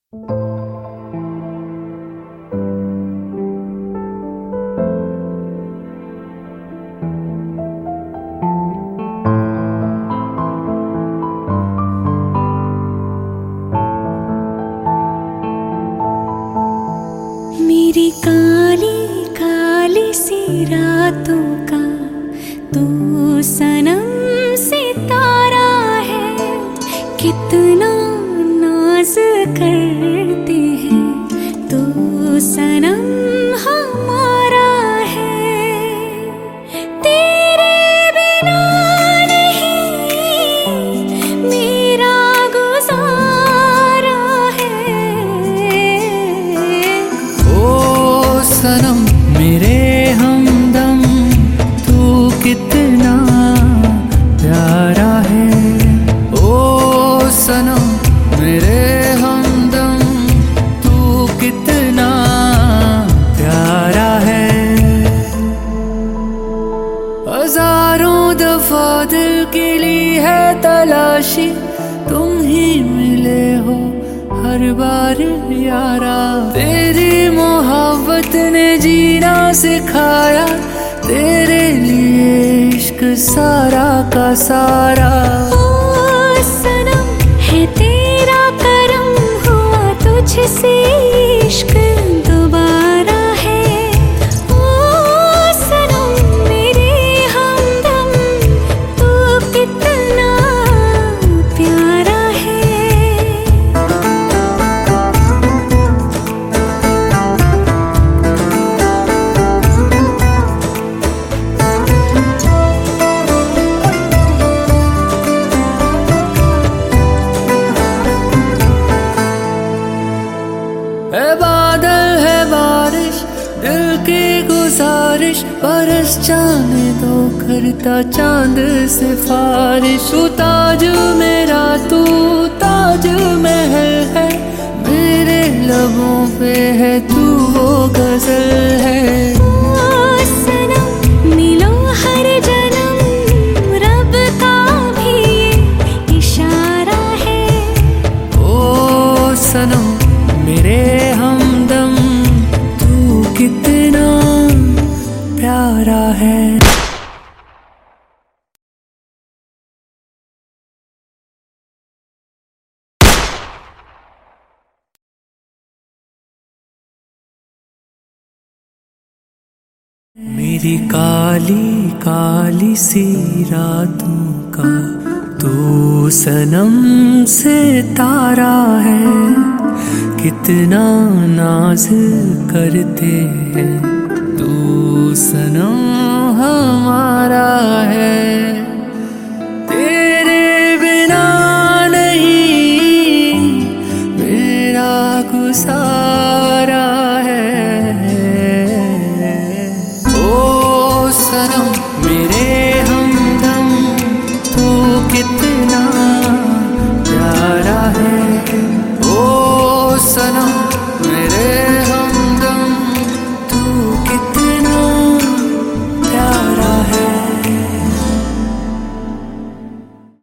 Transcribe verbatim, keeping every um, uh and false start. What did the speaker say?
मेरी काली काली सी रातों का तू सनम सितारा है। कितना नाज करते हैं तू सनम हमारा है। तेरे बिना नहीं मेरा गुजारा है। ओ सनम मेरे हमदम तू कितना प्यारा है। ओ सनम मेरे हमदम तू कितना प्यारा है। हजारों दफा दिल के लिए है तलाशी, तुम ही मिले हो हर बार यारा। तेरी मोहब्बत ने जीना सिखाया, तेरे लिए इश्क सारा का सारा। ओ सनम है तेरा करम हुआ तुझसे इश्क दोबारा है। ओ सनम मेरे हमदम तू कितना प्यारा है। है बादल है बारिश दिल की गुजारिश, बरस जाने दो करता चांद सिफारिश। तू ताज मेरा तू ताज महल है, मेरे लबों पे है तू वो गजल है। ओ सनम मिलो हर जन्म रब का भी ये इशारा है। ओ सनम मेरे हमदम तू कितना प्यारा है। मेरी काली काली सी रातों का तू सनम सितारा है। कितना नाज करते हैं तू सनम हमारा